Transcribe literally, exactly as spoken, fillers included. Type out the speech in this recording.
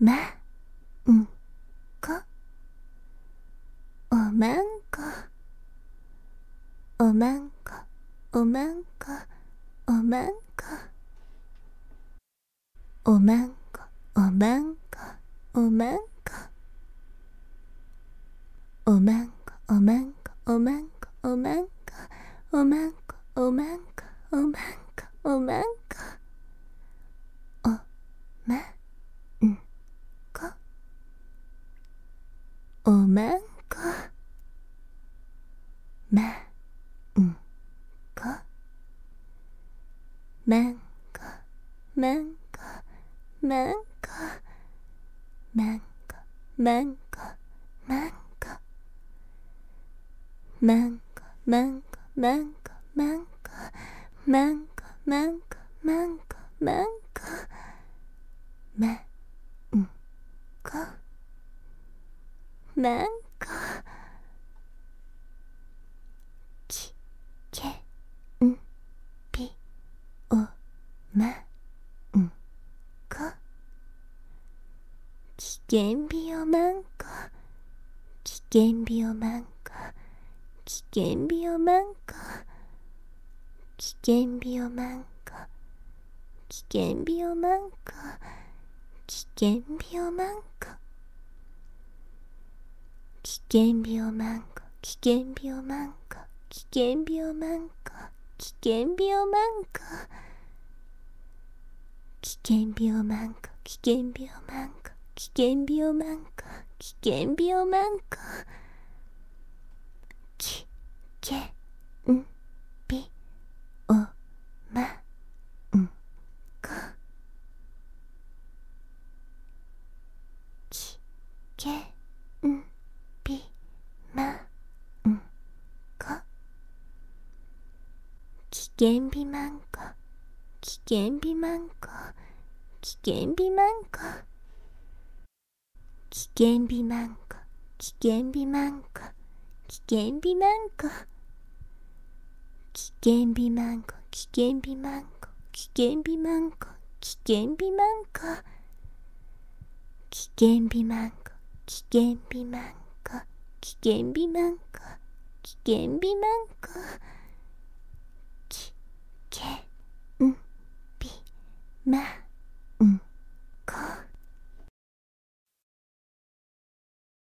まんこおまんこおまんこおまんこおまんこおまんこおまんこおまんこおまんこおまんこおまんこおまんこおまんこおまんこおまんこおまんこおまんこおまんこまんこまんこまんこまんこまんこまんこまんこまんこまんこまんこまんこまんこまんこまんこまんこまんこまんこきけんぴおまんこきけんびおまんこきけんびおまんこきけんびおまんこきけんびおまんこきけんびおまんこきけんびおまんこきけんびおまんこきけんびおまんこきけんびおまんこきけんびおまんこきけんびおまんこきけんびおまんこきけんびおまんこきけんびおまんこきけんびおまんこきけんびまんこきけんびまんこきけんびまんこきけんびまんこきけんびまんこきけんびまんこきけんびまんこきけんびまんこきけんびまんこきけんびまんこきけんびまんこきけんびまんこきけんびまんこきけんびまんこきけんびまんこきけんびまん